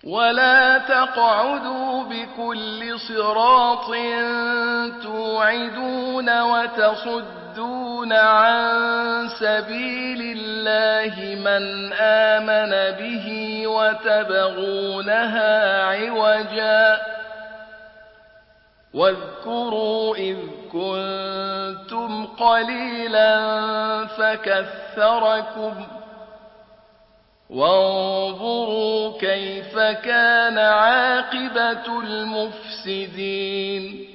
ولا تقعدوا بكل صراط توعدون وتصدون عن سبيل الله من آمن به وتبغونها عوجا واذكروا إذ كنتم قليلا فكثركم وانظروا كيف كان عاقبة المفسدين